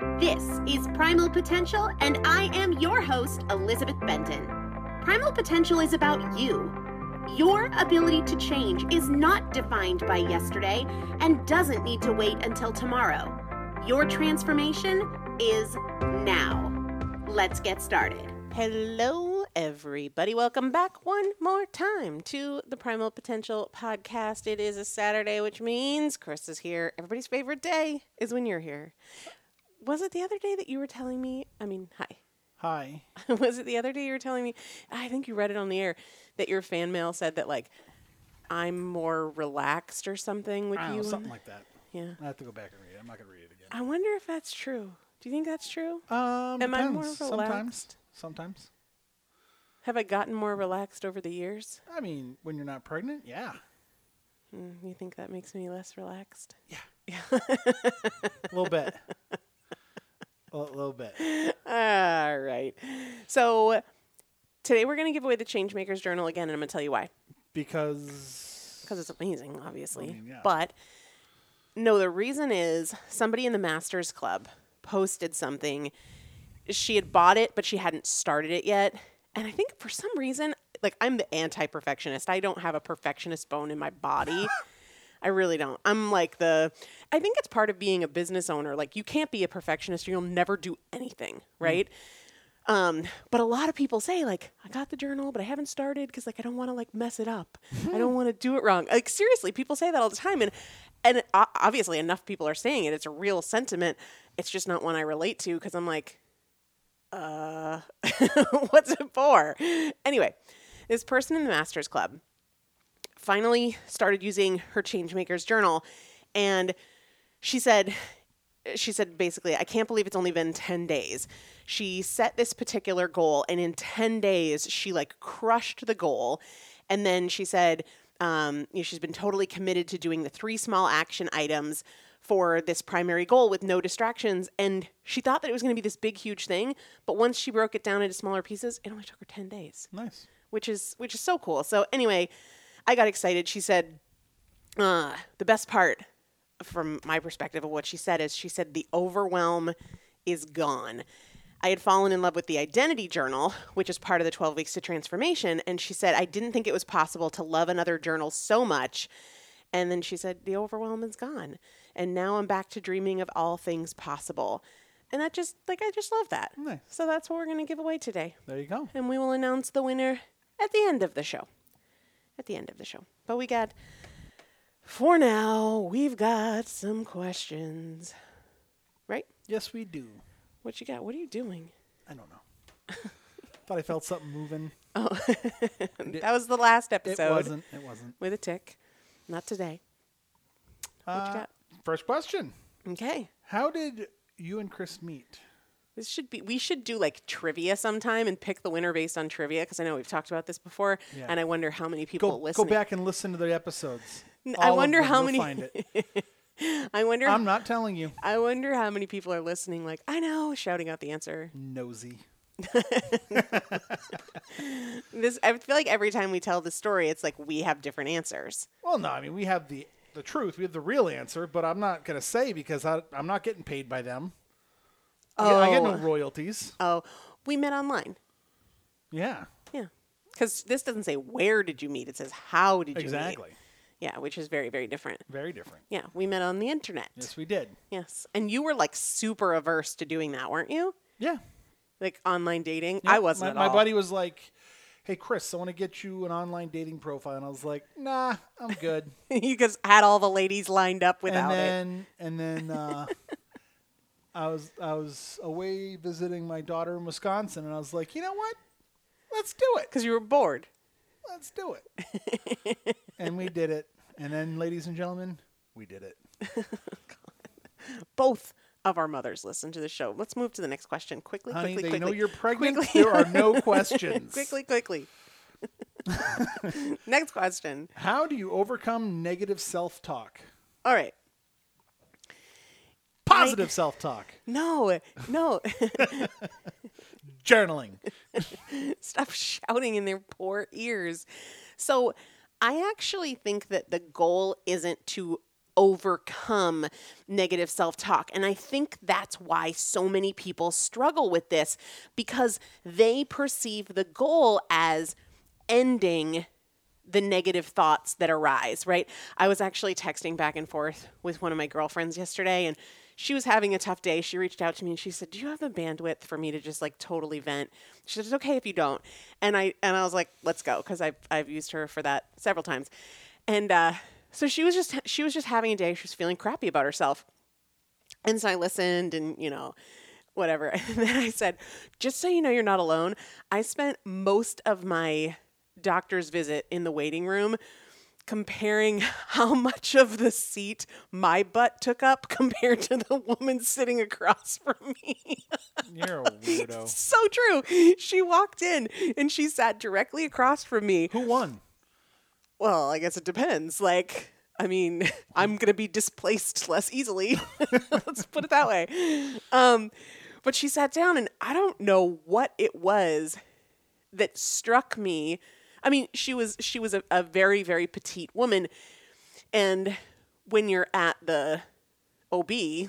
This is Primal Potential, and I am your host, Elizabeth Benton. Primal Potential is about you. Your ability to change is not defined by yesterday and doesn't need to wait until tomorrow. Your transformation is now. Let's get started. Hello, everybody. Welcome back one more time to the Primal Potential podcast. It is a Saturday, which means Chris is here. Everybody's favorite day is when you're here. Was it the other day that you were telling me? Hi. Hi. Was it the other day you were telling me? I think you read it on the air that your fan mail said that, like, I'm more relaxed or something with you. Something like that. Yeah. I have to go back and read it. I'm not going to read it again. I wonder if that's true. Do you think that's true? Am I more relaxed? Sometimes. Have I gotten more relaxed over the years? I mean, when you're not pregnant, yeah. You think that makes me less relaxed? Yeah. A little bit. A little bit. All right. So today we're going to give away the Changemakers Journal again, and I'm going to tell you why. Because it's amazing, obviously. I mean, yeah. But no, the reason is somebody in the Masters Club posted something. She had bought it, but she hadn't started it yet. And I think for some reason, like, I'm the anti-perfectionist. I don't have a perfectionist bone in my body. I really don't. I'm like I think it's part of being a business owner. Like, you can't be a perfectionist or you'll never do anything, right? But a lot of people say, like, I got the journal, but I haven't started because, like, I don't want to, like, mess it up. I don't want to do it wrong. Like, seriously, people say that all the time. And obviously enough people are saying it. It's a real sentiment. It's just not one I relate to because I'm like, what's it for? Anyway, this person in the Masters Club finally started using her Changemakers Journal, and she said basically, I can't believe it's only been 10 days. She set this particular goal, and in 10 days, she, like, crushed the goal. And then she said, she's been totally committed to doing the 3 small action items for this primary goal with no distractions. And she thought that it was going to be this big, huge thing. But once she broke it down into smaller pieces, it only took her 10 days. Nice. Which is so cool. So anyway, I got excited. She said, the best part from my perspective of what she said is, she said, the overwhelm is gone. I had fallen in love with the identity journal, which is part of the 12 weeks to transformation. And she said, I didn't think it was possible to love another journal so much. And then she said, the overwhelm is gone. And now I'm back to dreaming of all things possible. And I just love that. Nice. So that's what we're going to give away today. There you go. And we will announce the winner at the end of the show. But for now, we've got some questions. Right? Yes, we do. What you got? What are you doing? I don't know. Thought I felt something moving. Oh, that was the last episode. It wasn't. With a tick. Not today. What you got? First question. Okay. How did you and Chris meet? We should do, like, trivia sometime and pick the winner based on trivia, because I know we've talked about this before, and I wonder how many people listen. Go back and listen to the episodes. I wonder how many. Find it. I'm not telling you. I wonder how many people are listening, like, I know, shouting out the answer. Nosy. I feel like every time we tell the story, it's like we have different answers. Well, no, I mean, we have the truth. We have the real answer, but I'm not going to say because I'm not getting paid by them. I get no royalties. Oh, we met online. Yeah. Yeah. Because this doesn't say where did you meet. It says how did you meet. Exactly. Yeah, which is very, very different. Very different. Yeah, we met on the internet. Yes, we did. Yes. And you were, like, super averse to doing that, weren't you? Yeah. Like, online dating? Yeah, I wasn't at all. My buddy was like, hey, Chris, I want to get you an online dating profile. And I was like, nah, I'm good. You just had all the ladies lined up without it. And then I was away visiting my daughter in Wisconsin, and I was like, you know what? Let's do it. Because you were bored. Let's do it. And we did it. And then, ladies and gentlemen, we did it. Both of our mothers listen to the show. Let's move to the next question. Quickly. They know you're pregnant. There are no questions. Quickly. Next question. How do you overcome negative self-talk? All right. Positive self-talk. No. Journaling. Stop shouting in their poor ears. So I actually think that the goal isn't to overcome negative self-talk. And I think that's why so many people struggle with this, because they perceive the goal as ending the negative thoughts that arise, right? I was actually texting back and forth with one of my girlfriends yesterday, and she was having a tough day. She reached out to me and she said, "Do you have the bandwidth for me to just like totally vent?" She said, "It's okay if you don't." And I was like, "Let's go," because I've used her for that several times. And so she was just having a day. She was feeling crappy about herself. And so I listened and, whatever. And then I said, "Just so you know, you're not alone. I spent most of my doctor's visit in the waiting room comparing how much of the seat my butt took up compared to the woman sitting across from me." You're a weirdo. So true. She walked in and she sat directly across from me. Who won? Well, I guess it depends. I'm going to be displaced less easily. Let's put it that way. But she sat down, and I don't know what it was that struck me. I mean, she was a very, very petite woman. And when you're at the OB,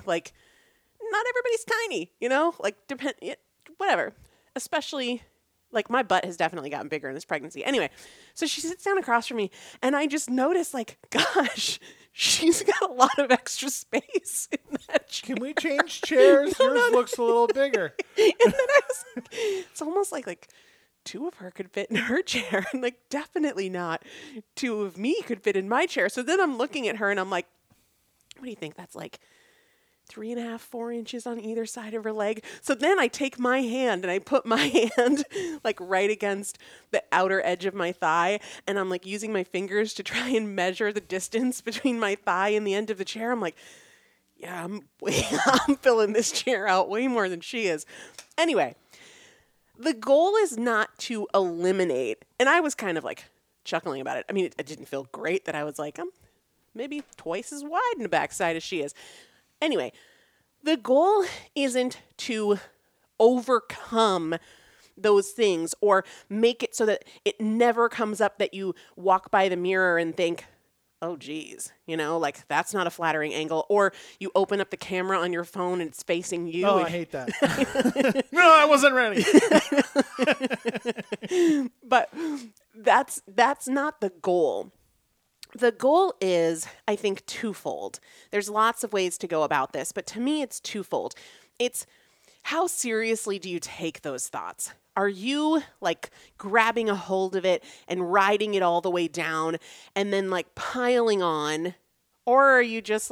not everybody's tiny, whatever. Especially, my butt has definitely gotten bigger in this pregnancy. Anyway, so she sits down across from me, and I just noticed, gosh, she's got a lot of extra space in that chair. Can we change chairs? Yours looks a little bigger. And then I was like, it's almost like two of her could fit in her chair, and definitely not two of me could fit in my chair. So then I'm looking at her and I'm like, what do you think? That's 3.5, 4 inches on either side of her leg. So then I take my hand and I put my hand right against the outer edge of my thigh, and I'm using my fingers to try and measure the distance between my thigh and the end of the chair. I'm like, yeah, I'm filling this chair out way more than she is. Anyway, the goal is not to eliminate, and I was kind of chuckling about it. I mean, it didn't feel great that I was I'm maybe twice as wide in the backside as she is. Anyway, the goal isn't to overcome those things or make it so that it never comes up that you walk by the mirror and think, oh, geez, that's not a flattering angle. Or you open up the camera on your phone and it's facing you. Oh, I hate that. No, I wasn't ready. But that's not the goal. The goal is, I think, twofold. There's lots of ways to go about this, but to me, it's twofold. It's how seriously do you take those thoughts? Are you grabbing a hold of it and riding it all the way down and then piling on? Or are you just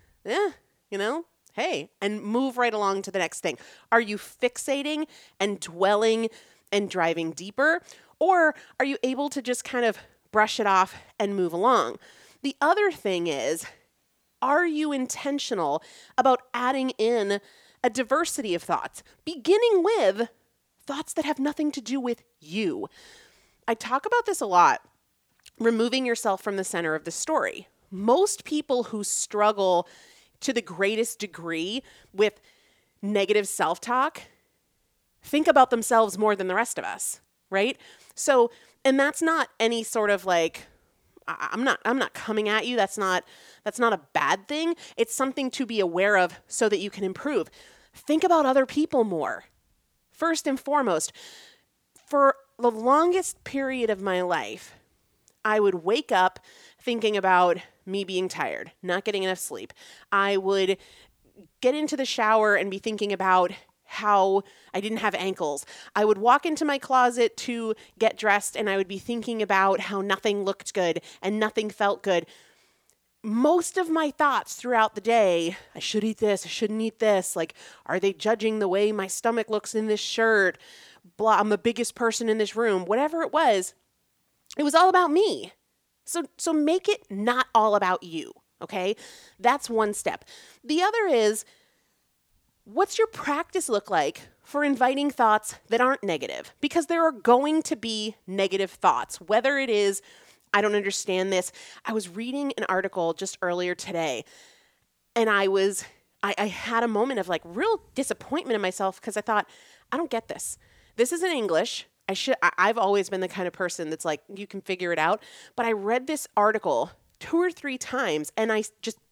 hey, and move right along to the next thing? Are you fixating and dwelling and driving deeper? Or are you able to just kind of brush it off and move along? The other thing is, are you intentional about adding in a diversity of thoughts, beginning with thoughts that have nothing to do with you? I talk about this a lot, removing yourself from the center of the story. Most people who struggle to the greatest degree with negative self-talk think about themselves more than the rest of us, right? So, and that's not any sort of I'm not coming at you. That's not a bad thing. It's something to be aware of so that you can improve. Think about other people more. First and foremost, for the longest period of my life, I would wake up thinking about me being tired, not getting enough sleep. I would get into the shower and be thinking about how I didn't have ankles. I would walk into my closet to get dressed and I would be thinking about how nothing looked good and nothing felt good. Most of my thoughts throughout the day, I should eat this, I shouldn't eat this. Are they judging the way my stomach looks in this shirt? Blah, I'm the biggest person in this room. Whatever it was all about me. So make it not all about you, okay? That's one step. The other is, what's your practice look like for inviting thoughts that aren't negative? Because there are going to be negative thoughts, whether it is, I don't understand this. I was reading an article just earlier today, and I had a moment of real disappointment in myself because I thought, I don't get this. This is in English. I've always been the kind of person that's you can figure it out. But I read this article 2 or 3 times, and I just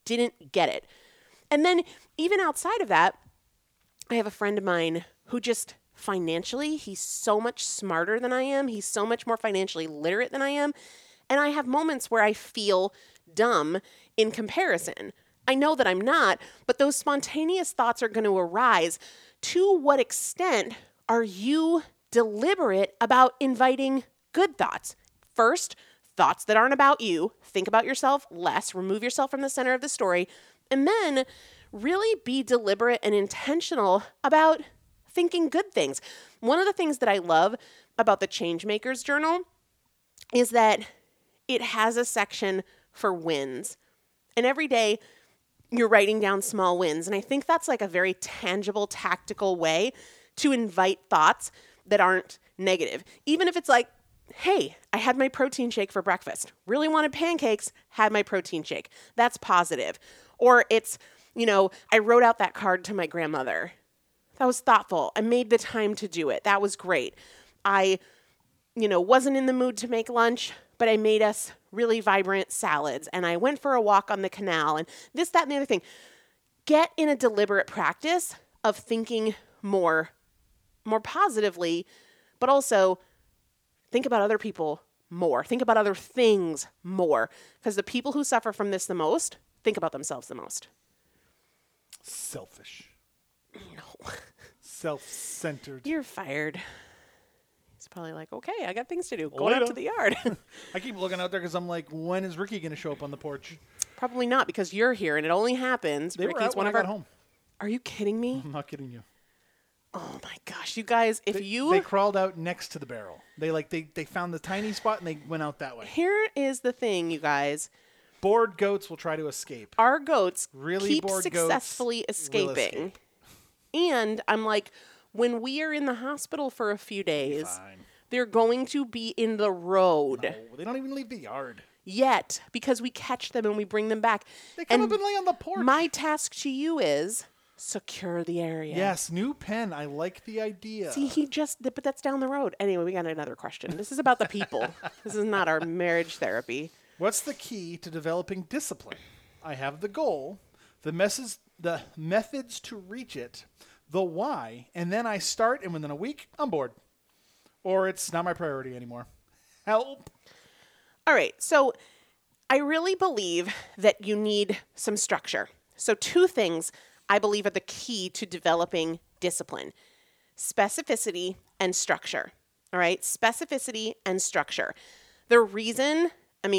didn't get it. And then even outside of that, I have a friend of mine who just financially, he's so much smarter than I am. He's so much more financially literate than I am. And I have moments where I feel dumb in comparison. I know that I'm not, but those spontaneous thoughts are going to arise. To what extent are you deliberate about inviting good thoughts? First, thoughts that aren't about you. Think about yourself less. Remove yourself from the center of the story. And then really be deliberate and intentional about thinking good things. One of the things that I love about the Changemakers Journal is that it has a section for wins. And every day you're writing down small wins. And I think that's like a very tangible, tactical way to invite thoughts that aren't negative. Even if it's like, hey, I had my protein shake for breakfast. Really wanted pancakes, had my protein shake. That's positive. Or it's, I wrote out that card to my grandmother. That was thoughtful. I made the time to do it. That was great. I, wasn't in the mood to make lunch, but I made us really vibrant salads. And I went for a walk on the canal and this, that, and the other thing. Get in a deliberate practice of thinking more positively, but also think about other people more. Think about other things more. Because the people who suffer from this the most think about themselves the most. Selfish. No. Self-centered. You're fired. He's probably like, okay, I got things to do. Going out to the yard. I keep looking out there because I'm like, when is Ricky going to show up on the porch? Probably not because you're here and it only happens. They were out when I got home. Are you kidding me? I'm not kidding you. Oh my gosh, you guys, They crawled out next to the barrel. They found the tiny spot and they went out that way. Here is the thing, you guys. Bored goats will try to escape. Our goats keep bored successfully goats escaping. And I'm like, when we are in the hospital for a few days, they're going to be in the road. No, they don't even leave the yard. Yet, because we catch them and we bring them back. They come up and lay on the porch. My task to you is secure the area. Yes, new pen. I like the idea. See, but that's down the road. Anyway, we got another question. This is about the people. This is not our marriage therapy. What's the key to developing discipline? I have the goal, the methods to reach it, the why, and then I start, and within a week, I'm bored. Or it's not my priority anymore. Help. All right, so I really believe that you need some structure. So 2 things I believe are the key to developing discipline: specificity and structure. All right, specificity and structure. The reason,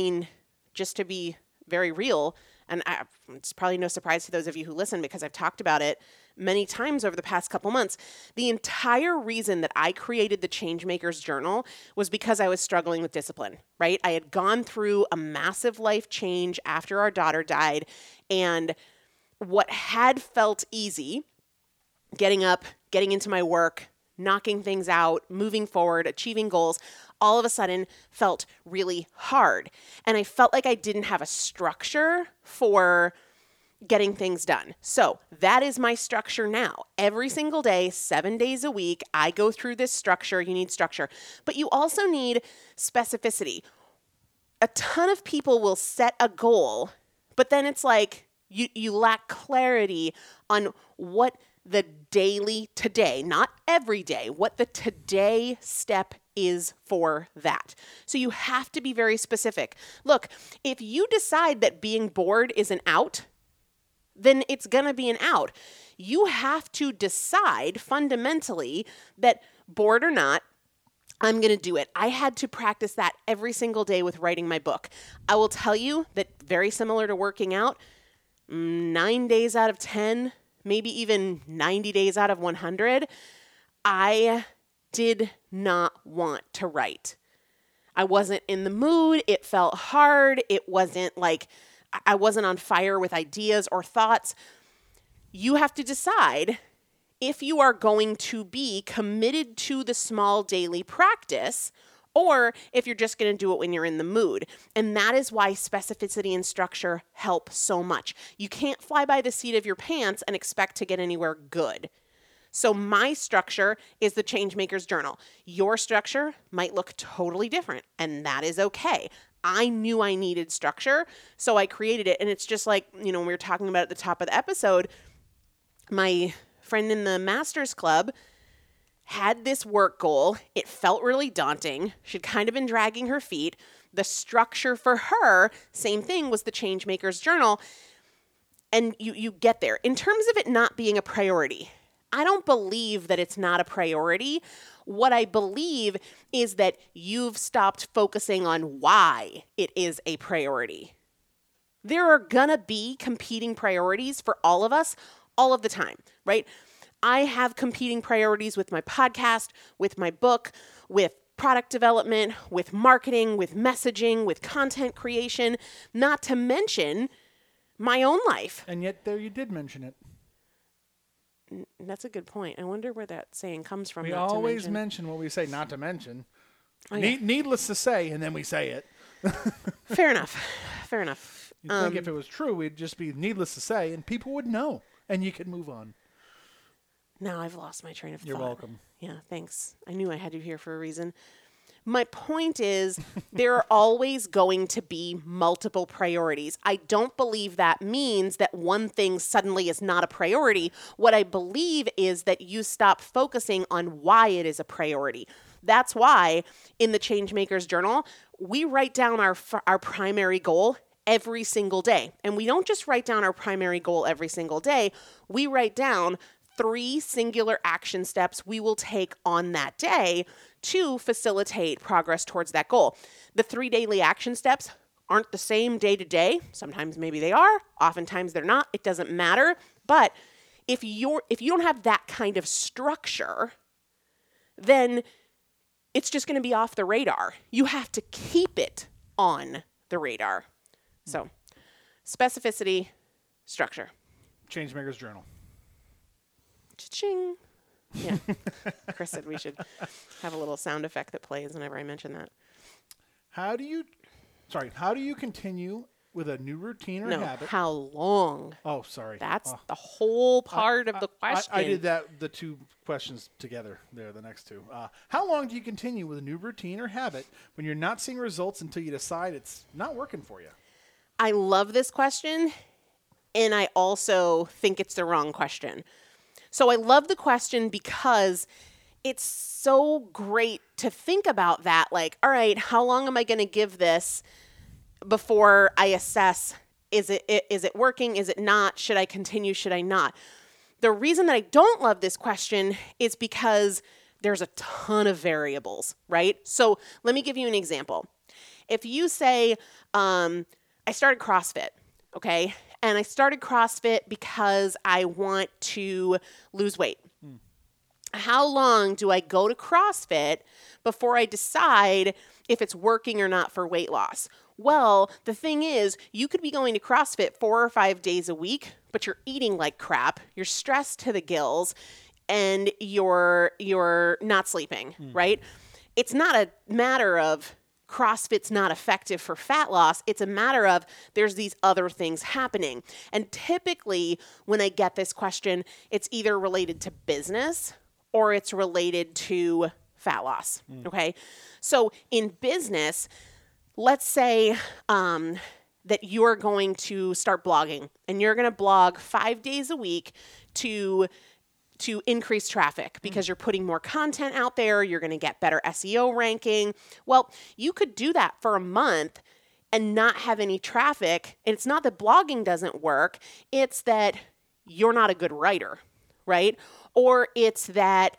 just to be very real, and it's probably no surprise to those of you who listen because I've talked about it many times over the past couple months. The entire reason that I created the Changemakers Journal was because I was struggling with discipline, right? I had gone through a massive life change after our daughter died, and what had felt easy, getting up, getting into my work, knocking things out, moving forward, achieving goals, all of a sudden felt really hard. And I felt like I didn't have a structure for getting things done. So that is my structure now. Every single day, 7 days a week, I go through this structure. You need structure. But you also need specificity. A ton of people will set a goal, but then it's like you lack clarity on what the daily today, not every day, what the today step is for that. So you have to be very specific. Look, if you decide that being bored is an out, then it's going to be an out. You have to decide fundamentally that bored or not, I'm going to do it. I had to practice that every single day with writing my book. I will tell you that very similar to working out, 9 days out of 10, maybe even 90 days out of 100, I did not want to write. I wasn't in the mood. It felt hard. It wasn't like I wasn't on fire with ideas or thoughts. You have to decide if you are going to be committed to the small daily practice or if you're just going to do it when you're in the mood. And that is why specificity and structure help so much. You can't fly by the seat of your pants and expect to get anywhere good. So my structure is the Changemakers Journal. Your structure might look totally different, and that is okay. I knew I needed structure, so I created it. And it's just like, when we were talking about at the top of the episode, my friend in the Masters Club had this work goal. It felt really daunting. She'd kind of been dragging her feet. The structure for her, same thing, was the Changemaker's Journal. And you get there. In terms of it not being a priority, I don't believe that it's not a priority. What I believe is that you've stopped focusing on why it is a priority. There are gonna be competing priorities for all of us all of the time, right? I have competing priorities with my podcast, with my book, with product development, with marketing, with messaging, with content creation, not to mention my own life. And yet there you did mention it. That's a good point. I wonder where that saying comes from. We always mention what we say, not to mention. Oh, yeah. Needless to say, and then we say it. Fair enough. You'd think if it was true, it'd just be needless to say, and people would know, and you could move on. Now I've lost my train of thought. You're welcome. Yeah, thanks. I knew I had you here for a reason. My point is, there are always going to be multiple priorities. I don't believe that means that one thing suddenly is not a priority. What I believe is that you stop focusing on why it is a priority. That's why in the Changemaker's Journal, we write down our primary goal every single day. And we don't just write down our primary goal every single day. We write down 3 singular action steps we will take on that day to facilitate progress towards that goal. The 3 daily action steps aren't the same day to day. Sometimes maybe they are. Oftentimes they're not. It doesn't matter. But if you don't have that kind of structure, then it's just going to be off the radar. You have to keep it on the radar. So, specificity, structure. Changemaker's Journal. Cha-ching. Yeah. Chris said we should have a little sound effect that plays whenever I mention that. How do you continue with a new routine or habit? How long? Oh, sorry. That's the whole part of the question. I did the 2 questions together there, the next 2. How long do you continue with a new routine or habit when you're not seeing results until you decide it's not working for you? I love this question, and I also think it's the wrong question. So I love the question because it's so great to think about that. Like, all right, how long am I going to give this before I assess, is it working? Is it not? Should I continue? Should I not? The reason that I don't love this question is because there's a ton of variables, right? So let me give you an example. If you say, I started CrossFit, okay? And I started CrossFit because I want to lose weight. How long do I go to CrossFit before I decide if it's working or not for weight loss? Well, the thing is, you could be going to CrossFit 4 or 5 days a week, but you're eating like crap, you're stressed to the gills, and you're not sleeping, right? It's not a matter of CrossFit's not effective for fat loss. It's a matter of there's these other things happening. And typically when I get this question, it's either related to business or it's related to fat loss. Okay. So in business, let's say that you're going to start blogging and you're going to blog 5 days a week to increase traffic because you're putting more content out there, you're going to get better SEO ranking. Well, you could do that for a month and not have any traffic. And it's not that blogging doesn't work, it's that you're not a good writer, right? Or it's that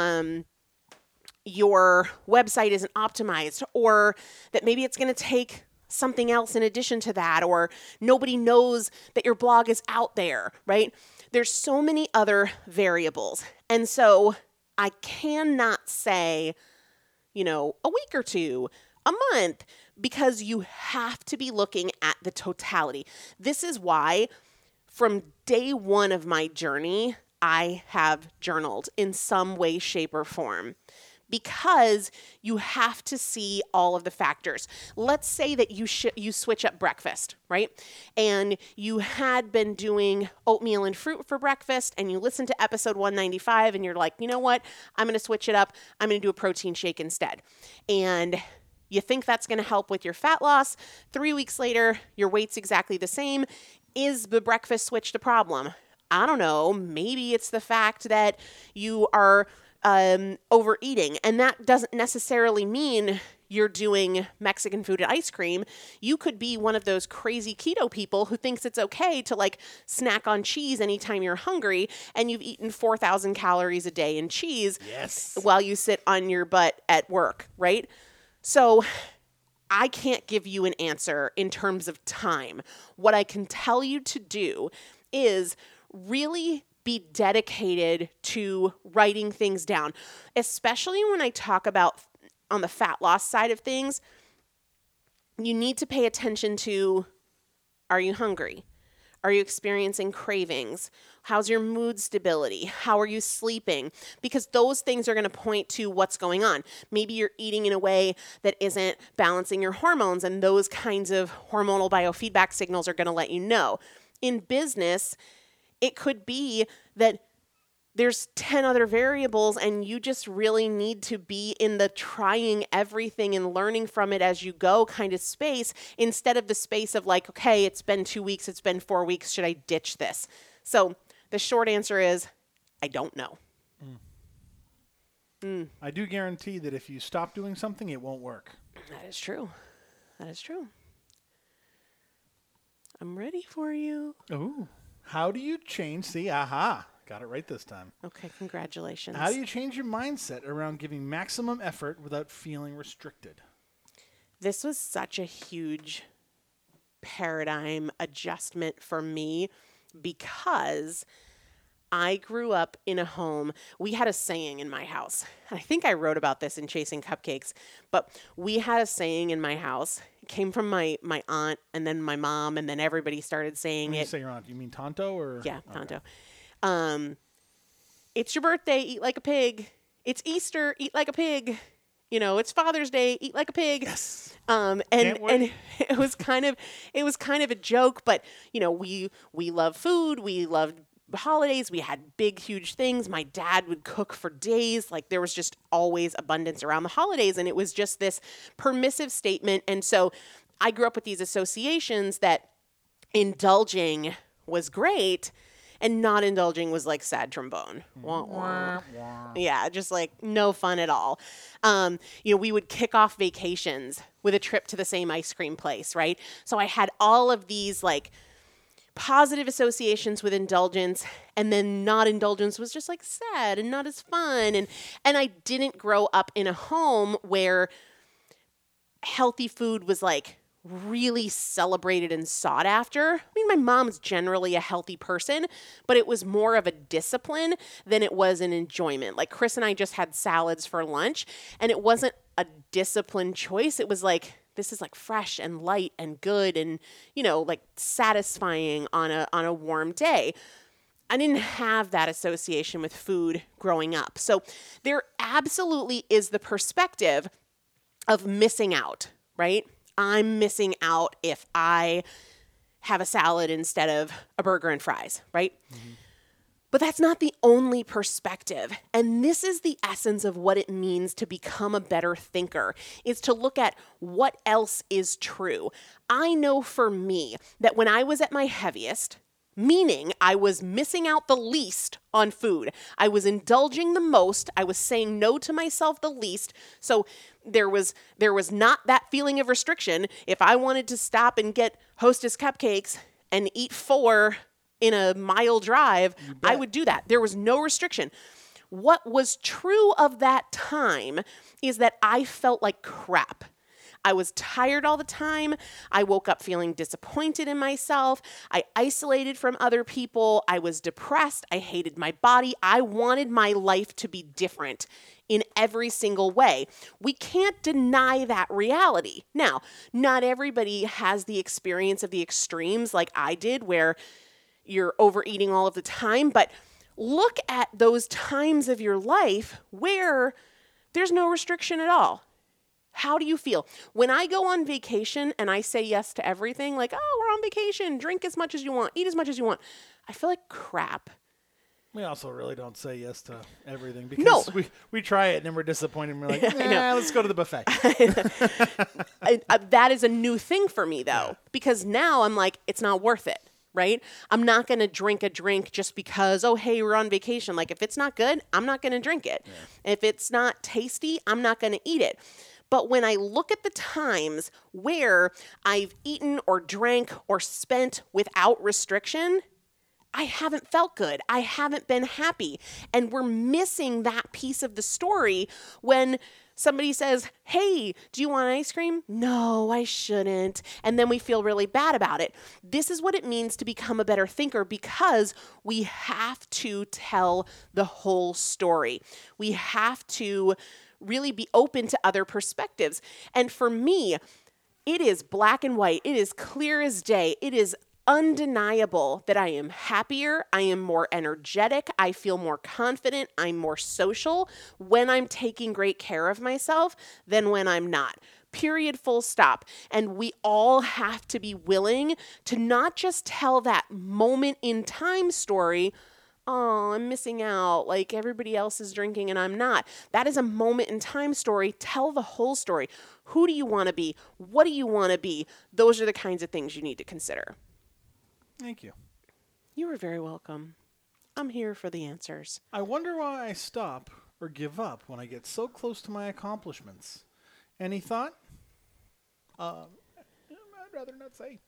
your website isn't optimized, or that maybe it's going to take something else in addition to that, or nobody knows that your blog is out there, right? There's so many other variables. And so I cannot say, a week or 2, a month, because you have to be looking at the totality. This is why from day 1 of my journey, I have journaled in some way, shape, or form. Because you have to see all of the factors. Let's say that you switch up breakfast, right? And you had been doing oatmeal and fruit for breakfast, and you listen to episode 195, and you're like, you know what? I'm going to switch it up. I'm going to do a protein shake instead. And You think that's going to help with your fat loss. 3 weeks later, your weight's exactly the same. Is the breakfast switch the problem? I don't know. Maybe it's the fact that you are overeating. And that doesn't necessarily mean you're doing Mexican food and ice cream. You could be one of those crazy keto people who thinks it's okay to like snack on cheese anytime you're hungry, and you've eaten 4,000 calories a day in cheese while you sit on your butt at work, right? So I can't give you an answer in terms of time. What I can tell you to do is really be dedicated to writing things down, especially when I talk about on the fat loss side of things. You need to pay attention to, are you hungry? Are you experiencing cravings? How's your mood stability? How are you sleeping? Because those things are going to point to what's going on. Maybe you're eating in a way that isn't balancing your hormones, and those kinds of hormonal biofeedback signals are going to let you know. In business, it could be that there's 10 other variables, and you just really need to be in the trying everything and learning from it as you go kind of space, instead of the space of like, okay, it's been 2 weeks, it's been 4 weeks, should I ditch this? So the short answer is, I don't know. I do guarantee that if you stop doing something, it won't work. That is true. That is true. I'm ready for you. Ooh. How do you change? See, aha. Got it right this time. Okay, congratulations. How do you change your mindset around giving maximum effort without feeling restricted? This was such a huge paradigm adjustment for me, because I grew up in a home. We had a saying in my house. I think I wrote about this in Chasing Cupcakes, but we had a saying in my house. It came from my aunt, and then my mom, and then everybody started saying When it. you say your aunt, you mean Tonto or? Yeah, Tonto. It's your birthday, eat like a pig. It's Easter, eat like a pig. You know, it's Father's Day, eat like a pig. Yes. And it was kind of a joke, but you know, we love food, we loved holidays, we had big huge things. My dad would cook for days. Like, there was just always abundance around the holidays, and it was just this permissive statement. And so I grew up with these associations that indulging was great and not indulging was like sad trombone. Wah, wah. Yeah, just like no fun at all. You know, we would kick off vacations with a trip to the same ice cream place, right? So I had all of these like positive associations with indulgence, and then not indulgence was just like sad and not as fun. And I didn't grow up in a home where healthy food was like really celebrated and sought after. I mean, my mom's generally a healthy person, but it was more of a discipline than it was an enjoyment. Like, Chris and I just had salads for lunch, and it wasn't a disciplined choice. It was like, this is like fresh and light and good and, you know, like satisfying on a warm day. I didn't have that association with food growing up. So there absolutely is the perspective of missing out, right? I'm missing out if I have a salad instead of a burger and fries, right? Mm-hmm. But that's not the only perspective. And this is the essence of what it means to become a better thinker, is to look at what else is true. I know for me that when I was at my heaviest, meaning I was missing out the least on food, I was indulging the most, I was saying no to myself the least. So there was not that feeling of restriction. If I wanted to stop and get Hostess cupcakes and eat 4 in a mile drive, I would do that. There was no restriction. What was true of that time is that I felt like crap. I was tired all the time. I woke up feeling disappointed in myself. I isolated from other people. I was depressed. I hated my body. I wanted my life to be different in every single way. We can't deny that reality. Now, not everybody has the experience of the extremes like I did, where you're overeating all of the time, but look at those times of your life where there's no restriction at all. How do you feel? When I go on vacation and I say yes to everything, like, oh, we're on vacation, drink as much as you want, eat as much as you want, I feel like crap. We also really don't say yes to everything because No. we try it and then we're disappointed and we're like, let's go to the buffet. That is a new thing for me, though, because now I'm like, it's not worth it, right? I'm not going to drink a drink just because, oh, hey, we're on vacation. Like, if it's not good, I'm not going to drink it. Yeah. If it's not tasty, I'm not going to eat it. But when I look at the times where I've eaten or drank or spent without restriction, I haven't felt good. I haven't been happy. And we're missing that piece of the story when somebody says, hey, do you want ice cream? No, I shouldn't. And then we feel really bad about it. This is what it means to become a better thinker because we have to tell the whole story. We have to really be open to other perspectives. And for me, it is black and white. It is clear as day. It is undeniable that I am happier, I am more energetic, I feel more confident, I'm more social when I'm taking great care of myself than when I'm not. Period, full stop. And we all have to be willing to not just tell that moment in time story, oh, I'm missing out, like everybody else is drinking and I'm not. That is a moment in time story. Tell the whole story. Who do you want to be? What do you want to be? Those are the kinds of things you need to consider. Thank you. You are very welcome. I'm here for the answers. I wonder why I stop or give up when I get so close to my accomplishments. Any thought? I'd rather not say.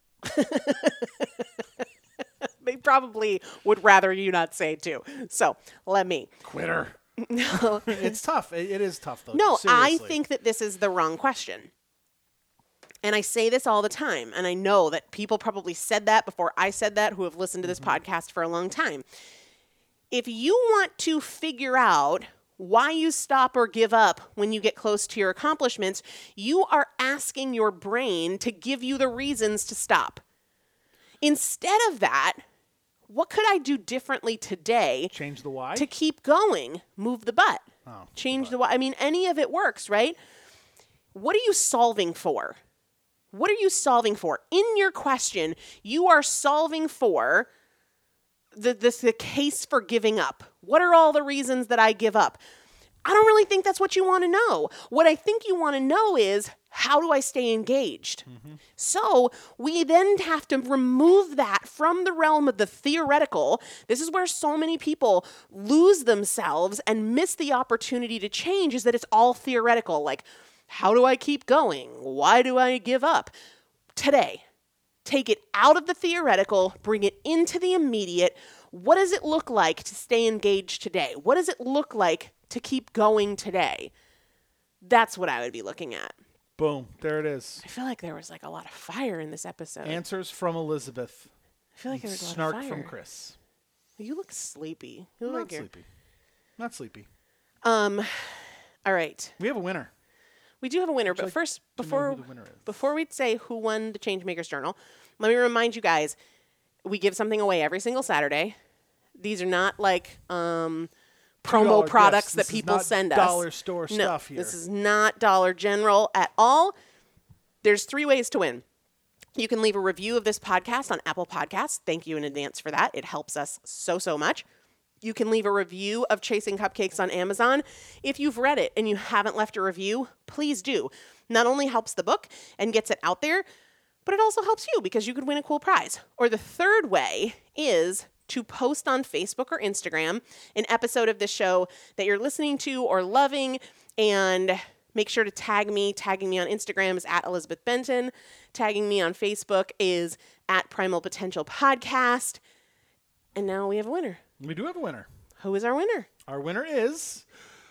They probably would rather you not say too. So let me. Quitter. No. It's tough. It is tough, though. No, Seriously. I think that this is the wrong question. And I say this all the time, and I know that people probably said that before I said that who have listened to this podcast for a long time. If you want to figure out why you stop or give up when you get close to your accomplishments, you are asking your brain to give you the reasons to stop. Instead of that, what could I do differently today? Change the why? To keep going. Move the butt. Oh, Change the why. I mean, any of it works, right? What are you solving for? What are you solving for? In your question, you are solving for the case for giving up. What are all the reasons that I give up? I don't really think that's what you want to know. What I think you want to know is, how do I stay engaged? Mm-hmm. So we then have to remove that from the realm of the theoretical. This is where so many people lose themselves and miss the opportunity to change, is that it's all theoretical. Like, how do I keep going? Why do I give up? Today, take it out of the theoretical, bring it into the immediate. What does it look like to stay engaged today? What does it look like to keep going today? That's what I would be looking at. Boom. There it is. I feel like there was like a lot of fire in this episode. Answers from Elizabeth. I feel like there was a lot Snark of fire. from Chris. You look sleepy. You look Not like sleepy. Not sleepy. All right. We have a winner. We do have a winner, but like first, to know before who the winner is? before we say who won the Changemaker's Journal, let me remind you guys, we give something away every single Saturday. These are not like promo products that people send us. Dollar store stuff here. This is not Dollar General at all. There's 3 ways to win. You can leave a review of this podcast on Apple Podcasts. Thank you in advance for that. It helps us so much. You can leave a review of Chasing Cupcakes on Amazon. If you've read it and you haven't left a review, please do. Not only helps the book and gets it out there, but it also helps you because you could win a cool prize. Or the third way is to post on Facebook or Instagram an episode of this show that you're listening to or loving, and make sure to tag me. Tagging me on Instagram is at Elizabeth Benton. Tagging me on Facebook is at Primal Potential Podcast. And now we have a winner. We do have a winner. Who is our winner? Our winner is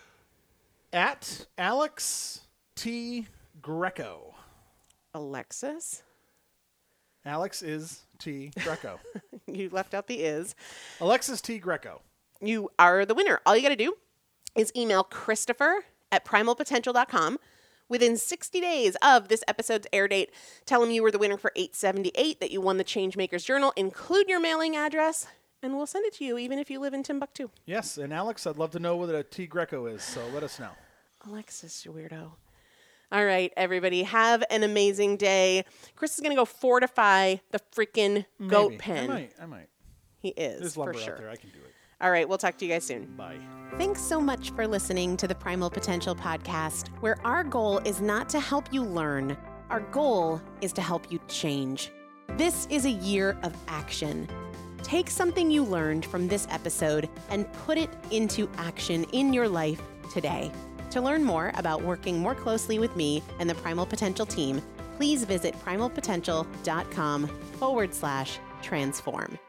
at Alex T. Greco. Alexis? Alex is T. Greco. You left out the is. Alexis T. Greco. You are the winner. All you got to do is email Christopher@primalpotential.com. Within 60 days of this episode's air date, tell him you were the winner for 878, that you won the Changemaker's Journal. Include your mailing address, and we'll send it to you even if you live in Timbuktu. Yes, and Alex, I'd love to know what a T. Greco is, so let us know. Alexis, you weirdo. All right, everybody, have an amazing day. Chris is going to go fortify the freaking goat pen. I might. He is, There's for lumber sure. out there. I can do it. All right, we'll talk to you guys soon. Bye. Thanks so much for listening to the Primal Potential podcast, where our goal is not to help you learn. Our goal is to help you change. This is a year of action. Take something you learned from this episode and put it into action in your life today. To learn more about working more closely with me and the Primal Potential team, please visit primalpotential.com/transform.